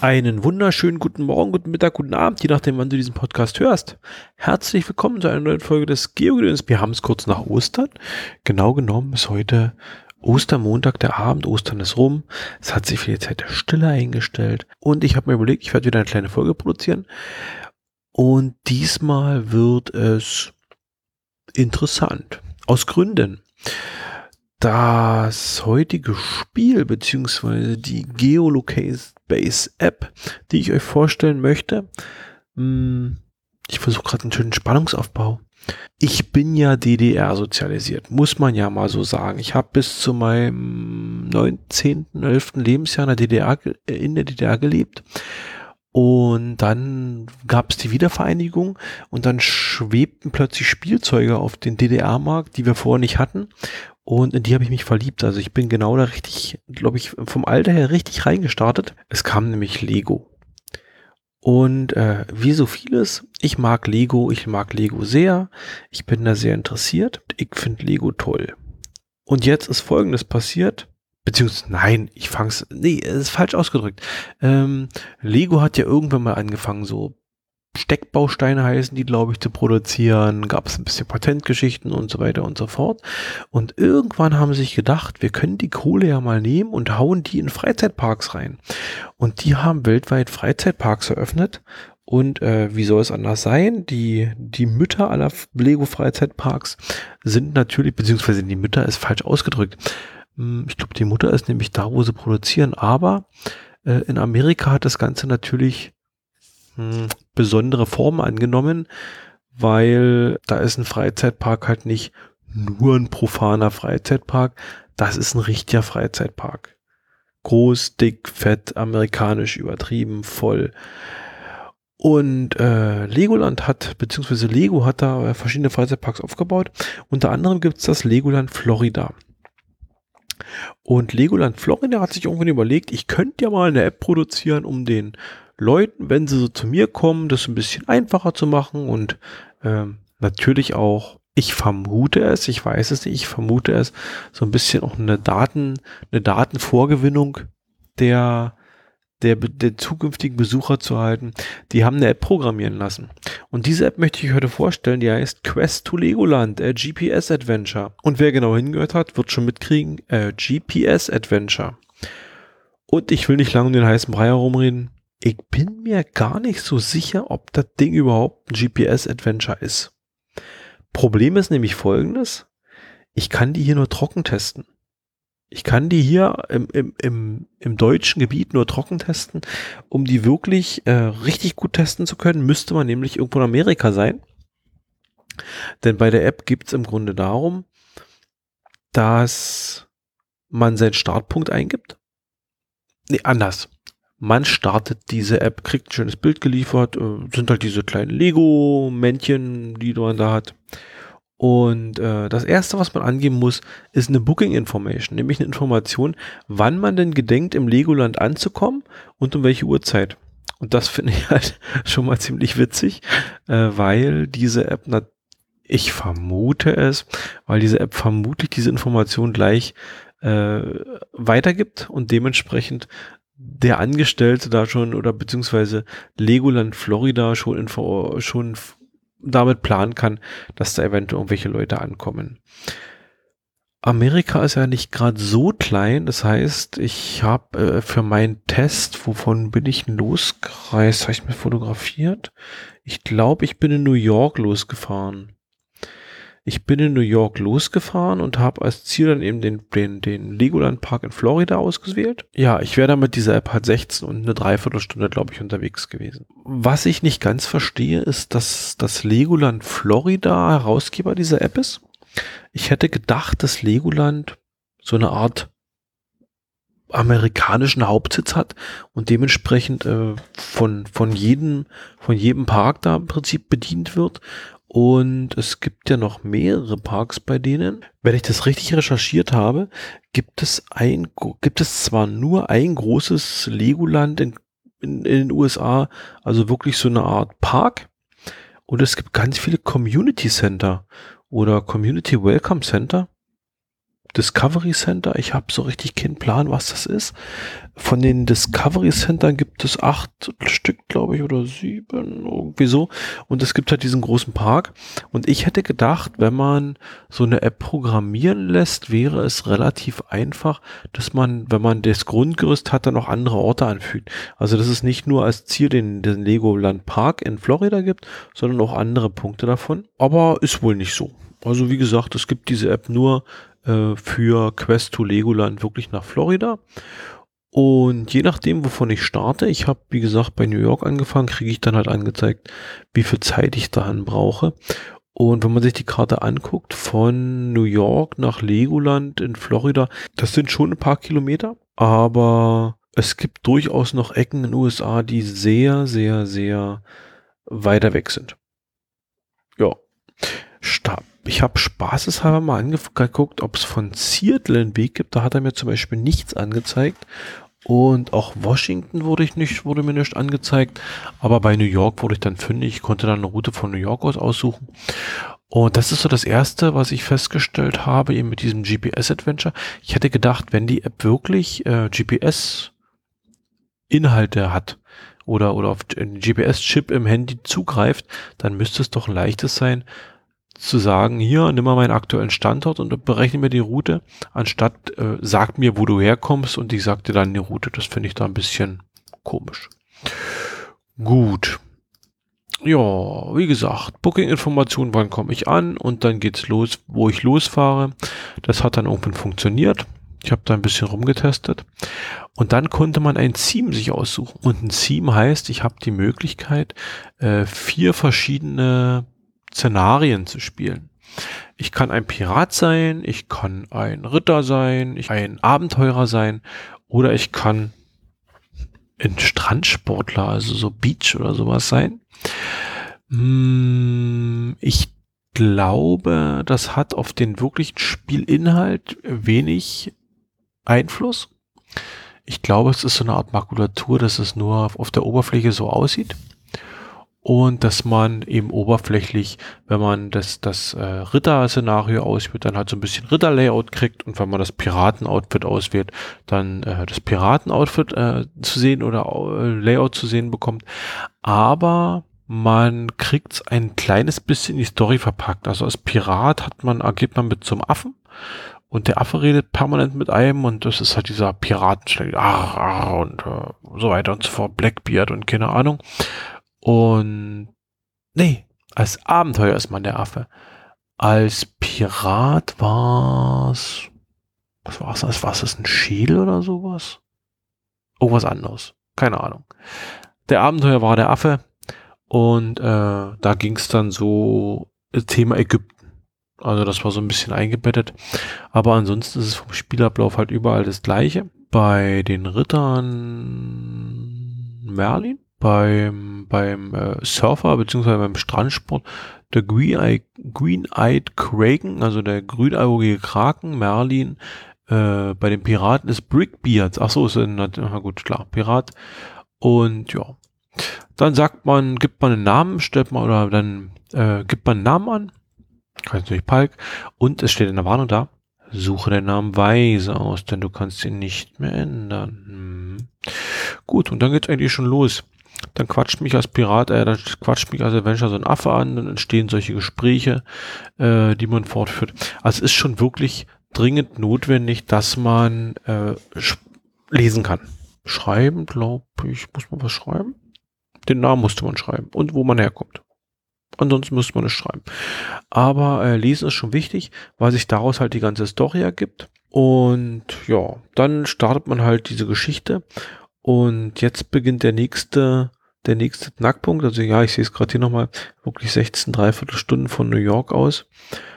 Einen wunderschönen guten Morgen, guten Mittag, guten Abend, je nachdem, wann du diesen Podcast hörst. Herzlich willkommen zu einer neuen Folge des Geogedöns. Wir haben es kurz nach Ostern. Genau genommen ist heute Ostermontag, der Abend. Ostern ist rum. Es hat sich für die Zeit der Stille eingestellt. Und ich habe mir überlegt, ich werde wieder eine kleine Folge produzieren. Und diesmal wird es interessant. Aus Gründen. Das heutige Spiel beziehungsweise die Geolocate-Base-App, die ich euch vorstellen möchte, ich versuche gerade einen schönen Spannungsaufbau. Ich bin ja DDR sozialisiert, muss man ja mal so sagen. Ich habe bis zu meinem 19., 11. Lebensjahr in der DDR gelebt. Und dann gab es die Wiedervereinigung und dann schwebten plötzlich Spielzeuge auf den DDR-Markt, die wir vorher nicht hatten. Und in die habe ich mich verliebt. Also ich bin genau da richtig, glaube ich, vom Alter her richtig reingestartet. Es kam nämlich Lego. Und wie so vieles, ich mag Lego sehr. Ich bin da sehr interessiert. Ich finde Lego toll. Und jetzt ist Folgendes passiert. Beziehungsweise, nein, es ist falsch ausgedrückt. Lego hat ja irgendwann mal angefangen, so Steckbausteine heißen die, glaube ich, zu produzieren. Gab es ein bisschen Patentgeschichten und so weiter und so fort. Und irgendwann haben sie sich gedacht, wir können die Kohle ja mal nehmen und hauen die in Freizeitparks rein. Und die haben weltweit Freizeitparks eröffnet. Und wie soll es anders sein? Die Mütter aller Lego-Freizeitparks sind natürlich, beziehungsweise die Mütter ist falsch ausgedrückt. Ich glaube, die Mutter ist nämlich da, wo sie produzieren. Aber in Amerika hat das Ganze natürlich besondere Formen angenommen, weil da ist ein Freizeitpark halt nicht nur ein profaner Freizeitpark, das ist ein richtiger Freizeitpark. Groß, dick, fett, amerikanisch, übertrieben, voll. Und Legoland beziehungsweise Lego hat da verschiedene Freizeitparks aufgebaut. Unter anderem gibt es das Legoland Florida. Und Legoland Florida hat sich irgendwann überlegt, ich könnte ja mal eine App produzieren, um den Leuten, wenn sie so zu mir kommen, das ein bisschen einfacher zu machen und natürlich auch, ich vermute es, ich weiß es nicht, ich vermute es, so ein bisschen auch eine Datenvorgewinnung der zukünftigen Besucher zu halten. Die haben eine App programmieren lassen. Und diese App möchte ich heute vorstellen, die heißt Quest to Legoland, GPS Adventure. Und wer genau hingehört hat, wird schon mitkriegen, GPS Adventure. Und ich will nicht lange um den heißen Brei herumreden. Ich bin mir gar nicht so sicher, ob das Ding überhaupt ein GPS-Adventure ist. Problem ist nämlich folgendes. Ich kann die hier nur trocken testen. Ich kann die hier im deutschen Gebiet nur trocken testen. Um die wirklich richtig gut testen zu können, müsste man nämlich irgendwo in Amerika sein. Denn bei der App geht es im Grunde darum, dass man seinen Startpunkt eingibt. Nee, anders. Man startet diese App, kriegt ein schönes Bild geliefert, sind halt diese kleinen Lego-Männchen, die man da hat. Und das erste, was man angeben muss, ist eine Booking Information, nämlich eine Information, wann man denn gedenkt, im Legoland anzukommen und um welche Uhrzeit. Und das finde ich halt schon mal ziemlich witzig, weil diese App, ich vermute es, weil diese App vermutlich diese Information gleich weitergibt und dementsprechend der Angestellte da schon oder beziehungsweise Legoland Florida schon damit planen kann, dass da eventuell irgendwelche Leute ankommen. Amerika ist ja nicht gerade so klein, das heißt, ich habe für meinen Test, wovon bin ich losgereist, habe ich mir fotografiert? Ich glaube, ich bin in New York losgefahren. Ich bin in New York losgefahren und habe als Ziel dann eben den Legoland Park in Florida ausgewählt. Ja, ich wäre dann mit dieser App halt 16 und eine Dreiviertelstunde, glaube ich, unterwegs gewesen. Was ich nicht ganz verstehe, ist, dass das Legoland Florida Herausgeber dieser App ist. Ich hätte gedacht, dass Legoland so eine Art amerikanischen Hauptsitz hat und dementsprechend von jedem Park da im Prinzip bedient wird. Und es gibt ja noch mehrere Parks bei denen. Wenn ich das richtig recherchiert habe, gibt es zwar nur ein großes Legoland in den USA, also wirklich so eine Art Park. Und es gibt ganz viele Community Center oder Community Welcome Center. Discovery Center. Ich habe so richtig keinen Plan, was das ist. Von den Discovery Centern gibt es 8 Stück, glaube ich, oder 7, irgendwie so. Und es gibt halt diesen großen Park. Und ich hätte gedacht, wenn man so eine App programmieren lässt, wäre es relativ einfach, dass man, wenn man das Grundgerüst hat, dann auch andere Orte anfügt. Also dass es nicht nur als Ziel den Legoland Park in Florida gibt, sondern auch andere Punkte davon. Aber ist wohl nicht so. Also wie gesagt, es gibt diese App nur für Quest to Legoland wirklich nach Florida. Und je nachdem, wovon ich starte, ich habe, wie gesagt, bei New York angefangen, kriege ich dann halt angezeigt, wie viel Zeit ich dahin brauche. Und wenn man sich die Karte anguckt, von New York nach Legoland in Florida, das sind schon ein paar Kilometer, aber es gibt durchaus noch Ecken in den USA, die sehr, sehr, sehr weiter weg sind. Ja, ich habe spaßeshalber mal angeguckt, ob es von Seattle einen Weg gibt. Da hat er mir zum Beispiel nichts angezeigt. Und auch Washington wurde mir nicht angezeigt. Aber bei New York wurde ich dann fündig. Ich konnte dann eine Route von New York aus aussuchen. Und das ist so das Erste, was ich festgestellt habe, eben mit diesem GPS-Adventure. Ich hätte gedacht, wenn die App wirklich GPS-Inhalte hat oder auf den GPS-Chip im Handy zugreift, dann müsste es doch ein leichtes sein, zu sagen, hier, nimm mal meinen aktuellen Standort und berechne mir die Route, anstatt sag mir, wo du herkommst und ich sag dir dann die Route. Das finde ich da ein bisschen komisch. Gut. Ja, wie gesagt, Booking-Informationen, wann komme ich an und dann geht's los, wo ich losfahre. Das hat dann irgendwann funktioniert. Ich habe da ein bisschen rumgetestet. Und dann konnte man ein Theme sich aussuchen. Und ein Theme heißt, ich habe die Möglichkeit, 4 verschiedene Szenarien zu spielen. Ich kann ein Pirat sein, ich kann ein Ritter sein, ich kann ein Abenteurer sein oder ich kann ein Strandsportler, also so Beach oder sowas sein. Ich glaube, das hat auf den wirklichen Spielinhalt wenig Einfluss. Ich glaube, es ist so eine Art Makulatur, dass es nur auf der Oberfläche so aussieht. Und dass man eben oberflächlich, wenn man das Ritter-Szenario auswählt, dann halt so ein bisschen Ritter-Layout kriegt und wenn man das Piraten-Outfit auswählt, dann das Piraten-Outfit zu sehen oder Layout zu sehen bekommt. Aber man kriegt es ein kleines bisschen in die Story verpackt. Also als Pirat agiert man mit zum Affen und der Affe redet permanent mit einem und das ist halt dieser Piratenschläger und so weiter und so fort, Blackbeard und keine Ahnung. Und nee, als Abenteuer ist man der Affe. Als Pirat war's. Was war's? War es ein Schädel oder sowas? Irgendwas anderes. Keine Ahnung. Der Abenteuer war der Affe und da ging's dann so Thema Ägypten. Also das war so ein bisschen eingebettet. Aber ansonsten ist es vom Spielablauf halt überall das Gleiche. Bei den Rittern Merlin, beim Surfer beziehungsweise beim Strandsport der Green-Eyed Kraken, also der grünaugige Kraken, Merlin. Bei den Piraten ist Brickbeard. Ach so, na gut, klar, Pirat. Und ja, dann gibt man einen Namen, gibt man einen Namen an. Heißt natürlich Palk. Und es steht in der Warnung da, suche den Namen weise aus, denn du kannst ihn nicht mehr ändern. Gut, und dann geht's eigentlich schon los. Dann quatscht mich als Adventure so ein Affe an, dann entstehen solche Gespräche, die man fortführt. Also es ist schon wirklich dringend notwendig, dass man lesen kann. Schreiben, glaube ich, muss man was schreiben? Den Namen musste man schreiben und wo man herkommt. Ansonsten müsste man es schreiben. Aber lesen ist schon wichtig, weil sich daraus halt die ganze Story ergibt. Und ja, dann startet man halt diese Geschichte. Und jetzt beginnt der nächste Knackpunkt. Also ja, ich sehe es gerade hier nochmal, wirklich 16 Stunden von New York aus.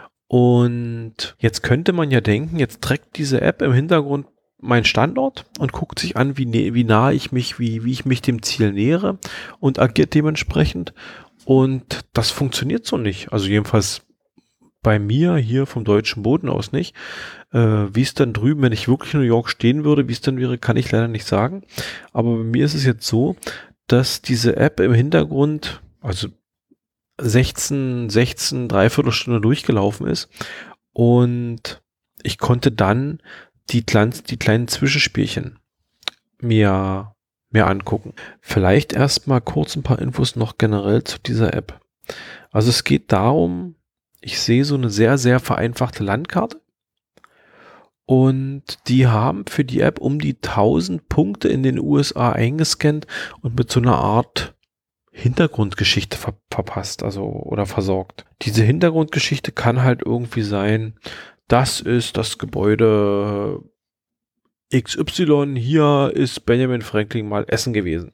Und jetzt könnte man ja denken, jetzt trackt diese App im Hintergrund meinen Standort und guckt sich an, wie nah ich mich, wie ich mich dem Ziel nähere und agiert dementsprechend. Und das funktioniert so nicht. Also jedenfalls bei mir hier vom deutschen Boden aus nicht. Wie es dann drüben, wenn ich wirklich in New York stehen würde, wie es dann wäre, kann ich leider nicht sagen. Aber bei mir ist es jetzt so, dass diese App im Hintergrund, also 16 Dreiviertelstunde durchgelaufen ist und ich konnte dann die kleinen Zwischenspielchen mir angucken. Vielleicht erstmal kurz ein paar Infos noch generell zu dieser App. Also es geht darum, ich sehe so eine sehr, sehr vereinfachte Landkarte und die haben für die App um die 1000 Punkte in den USA eingescannt und mit so einer Art Hintergrundgeschichte verpasst, also oder versorgt. Diese Hintergrundgeschichte kann halt irgendwie sein, das ist das Gebäude XY, hier ist Benjamin Franklin mal essen gewesen.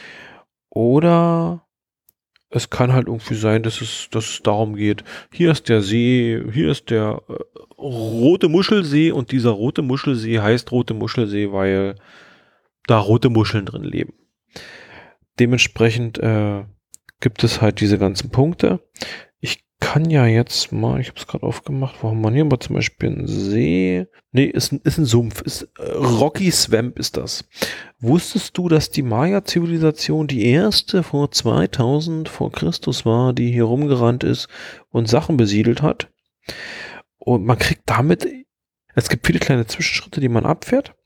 Oder es kann halt irgendwie sein, dass es darum geht, hier ist der See, hier ist der Rote Muschelsee und dieser Rote Muschelsee heißt Rote Muschelsee, weil da rote Muscheln drin leben. Dementsprechend gibt es halt diese ganzen Punkte. Ich kann ja jetzt mal, ich habe es gerade aufgemacht, wo haben wir hier mal zum Beispiel einen See? Nee, ist ein Sumpf. Rocky Swamp ist das. Wusstest du, dass die Maya-Zivilisation die erste vor 2000 vor Christus war, die hier rumgerannt ist und Sachen besiedelt hat? Und man kriegt damit, es gibt viele kleine Zwischenschritte, die man abfährt.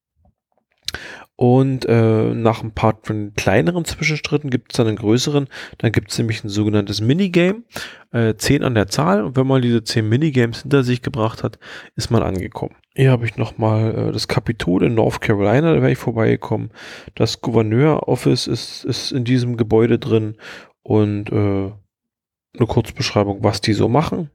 Und nach ein paar kleineren Zwischenschritten gibt es dann einen größeren. Dann gibt es nämlich ein sogenanntes Minigame. 10 an der Zahl. Und wenn man diese 10 Minigames hinter sich gebracht hat, ist man angekommen. Hier habe ich nochmal das Kapitol in North Carolina, da wäre ich vorbeigekommen. Das Gouverneur-Office ist in diesem Gebäude drin. Und eine Kurzbeschreibung, was die so machen.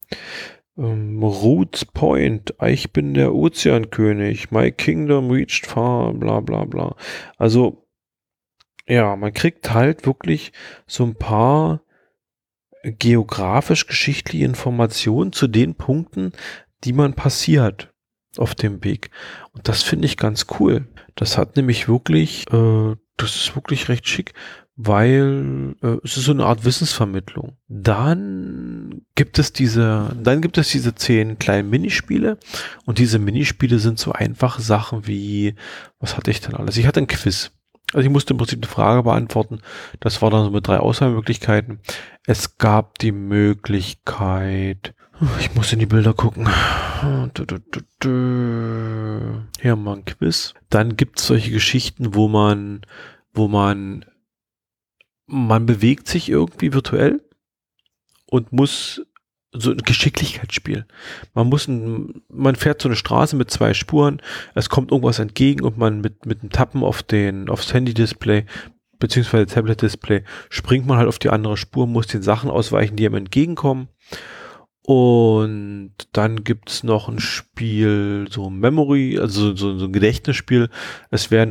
Roots Point, ich bin der Ozeankönig, my kingdom reached far, bla bla bla. Also, ja, man kriegt halt wirklich so ein paar geografisch-geschichtliche Informationen zu den Punkten, die man passiert auf dem Weg. Und das finde ich ganz cool. Das hat nämlich wirklich, das ist wirklich recht schick, weil es ist so eine Art Wissensvermittlung. Dann gibt es diese 10 kleinen Minispiele und diese Minispiele sind so einfache Sachen wie, was hatte ich denn alles? Ich hatte ein Quiz. Also ich musste im Prinzip eine Frage beantworten. Das war dann so mit 3 Auswahlmöglichkeiten. Es gab die Möglichkeit, ich muss in die Bilder gucken. Hier mal ein Quiz. Dann gibt es solche Geschichten, wo man bewegt sich irgendwie virtuell und muss so ein Geschicklichkeitsspiel. Man fährt so eine Straße mit 2 Spuren, es kommt irgendwas entgegen und man mit dem Tappen aufs Handy-Display beziehungsweise Tablet-Display springt man halt auf die andere Spur, muss den Sachen ausweichen, die einem entgegenkommen. Und dann gibt's noch ein Spiel, so Memory, also so ein Gedächtnisspiel. Es wird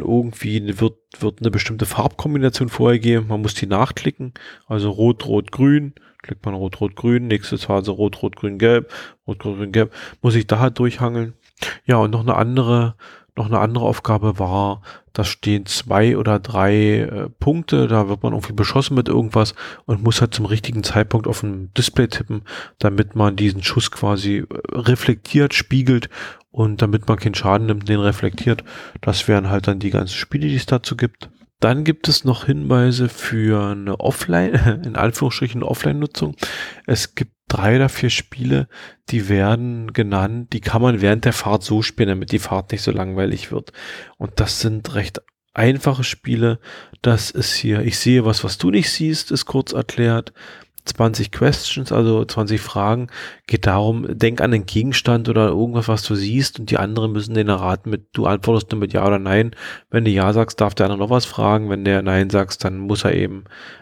eine bestimmte Farbkombination vorgegeben. Man muss die nachklicken. Also Rot, Rot, Grün. Klickt man Rot, Rot, Grün. Nächste Phase Rot, Rot, Grün, Gelb. Rot, Rot, Grün, Gelb. Muss ich da halt durchhangeln. Ja, und noch eine andere Aufgabe war, da stehen 2 oder 3 Punkte, da wird man irgendwie beschossen mit irgendwas und muss halt zum richtigen Zeitpunkt auf ein Display tippen, damit man diesen Schuss quasi reflektiert, spiegelt und damit man keinen Schaden nimmt, den reflektiert. Das wären halt dann die ganzen Spiele, die es dazu gibt. Dann gibt es noch Hinweise für eine Offline, in Anführungsstrichen Offline-Nutzung. Es gibt 3 oder 4 Spiele, die werden genannt, die kann man während der Fahrt so spielen, damit die Fahrt nicht so langweilig wird. Und das sind recht einfache Spiele. Das ist hier, ich sehe was du nicht siehst, ist kurz erklärt. 20 Questions, also 20 Fragen, geht darum, denk an den Gegenstand oder irgendwas, was du siehst und die anderen müssen den erraten du antwortest nur mit Ja oder Nein. Wenn du Ja sagst, darf der andere noch was fragen. Wenn der Nein sagst, dann muss er eben,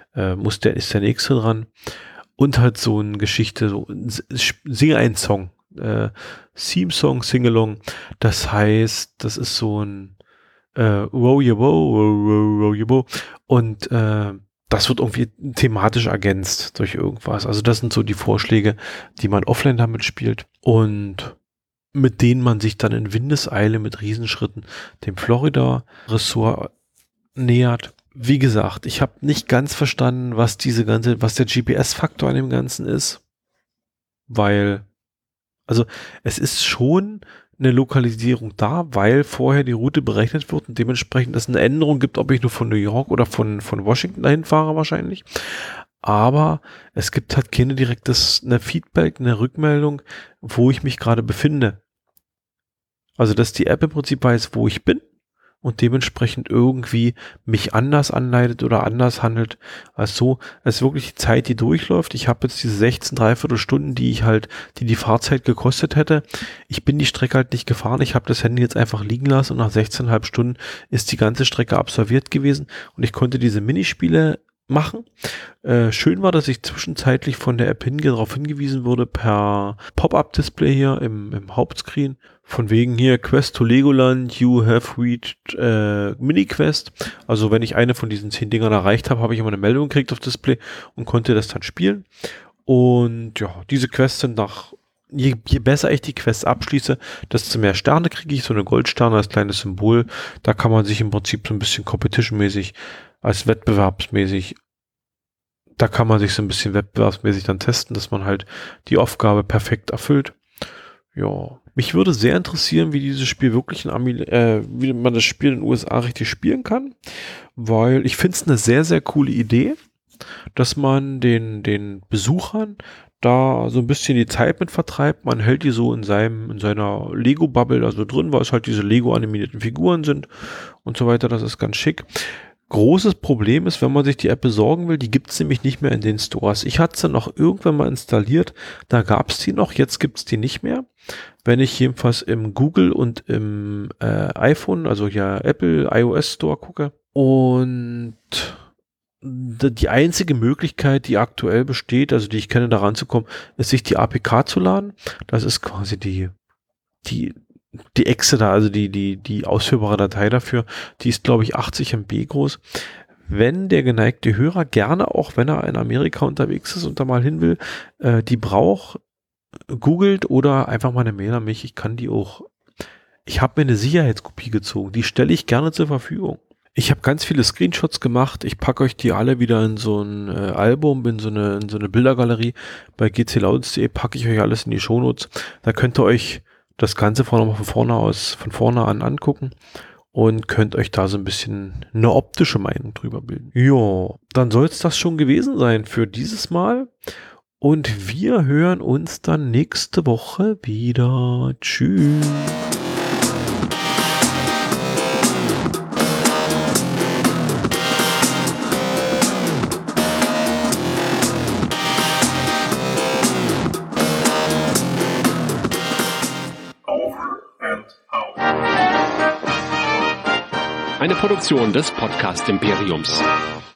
ist der Nächste dran. Und halt so eine Geschichte, so singe einen Song, Theme-Song, Singalong. Das heißt, das ist so ein Row your boat, row your boat. Und das wird irgendwie thematisch ergänzt durch irgendwas. Also das sind so die Vorschläge, die man offline damit spielt und mit denen man sich dann in Windeseile mit Riesenschritten dem Florida-Ressort nähert. Wie gesagt, ich habe nicht ganz verstanden, was der GPS-Faktor an dem Ganzen ist, weil, also es ist schon eine Lokalisierung da, weil vorher die Route berechnet wird und dementsprechend es eine Änderung gibt, ob ich nur von New York oder von Washington dahin fahre wahrscheinlich. Aber es gibt halt keine eine Feedback, eine Rückmeldung, wo ich mich gerade befinde. Also, dass die App im Prinzip weiß, wo ich bin und dementsprechend irgendwie mich anders anleitet oder anders handelt als so. Es ist wirklich die Zeit, die durchläuft. Ich habe jetzt diese 16 Dreiviertelstunden, die die Fahrzeit gekostet hätte. Ich bin die Strecke halt nicht gefahren. Ich habe das Handy jetzt einfach liegen lassen und nach 16,5 Stunden ist die ganze Strecke absolviert gewesen und ich konnte diese Minispiele machen. Schön war, dass ich zwischenzeitlich von der App darauf hingewiesen wurde per Pop-up-Display hier im Hauptscreen. Von wegen hier Quest to Legoland, you have reached Mini-Quest. Also wenn ich eine von diesen 10 Dingern erreicht habe, habe ich immer eine Meldung gekriegt auf Display und konnte das dann spielen. Und ja, diese Quests sind je besser ich die Quests abschließe, desto mehr Sterne kriege ich, so eine Goldsterne als kleines Symbol. Da kann man sich im Prinzip so ein bisschen competition-mäßig als wettbewerbsmäßig, da kann man sich so ein bisschen wettbewerbsmäßig dann testen, dass man halt die Aufgabe perfekt erfüllt. Ja, mich würde sehr interessieren, wie dieses Spiel wirklich wie man das Spiel in den USA richtig spielen kann, weil ich finde es eine sehr, sehr coole Idee, dass man den Besuchern da so ein bisschen die Zeit mit vertreibt. Man hält die so in seiner Lego-Bubble also drin, weil es halt diese Lego-animierten Figuren sind und so weiter. Das ist ganz schick. Großes Problem ist, wenn man sich die App besorgen will, die gibt es nämlich nicht mehr in den Stores. Ich hatte sie noch irgendwann mal installiert, da gab es die noch, jetzt gibt es die nicht mehr. Wenn ich jedenfalls im Google und im iPhone, also ja Apple iOS Store gucke. Und die einzige Möglichkeit, die aktuell besteht, also die ich kenne, da ranzukommen, ist, sich die APK zu laden. Das ist quasi die Exe da, also die ausführbare Datei dafür, die ist, glaube ich, 80 MB groß. Wenn der geneigte Hörer gerne, auch wenn er in Amerika unterwegs ist und da mal hin will, die braucht, googelt oder einfach mal eine Mail an mich. Ich habe mir eine Sicherheitskopie gezogen, die stelle ich gerne zur Verfügung. Ich habe ganz viele Screenshots gemacht. Ich packe euch die alle wieder in so ein Album, in so eine Bildergalerie. Bei gclouds.de packe ich euch alles in die Shownotes. Da könnt ihr euch das Ganze von vorne an angucken und könnt euch da so ein bisschen eine optische Meinung drüber bilden. Ja, dann soll es das schon gewesen sein für dieses Mal. Und wir hören uns dann nächste Woche wieder. Tschüss. Eine Produktion des Podcast Imperiums.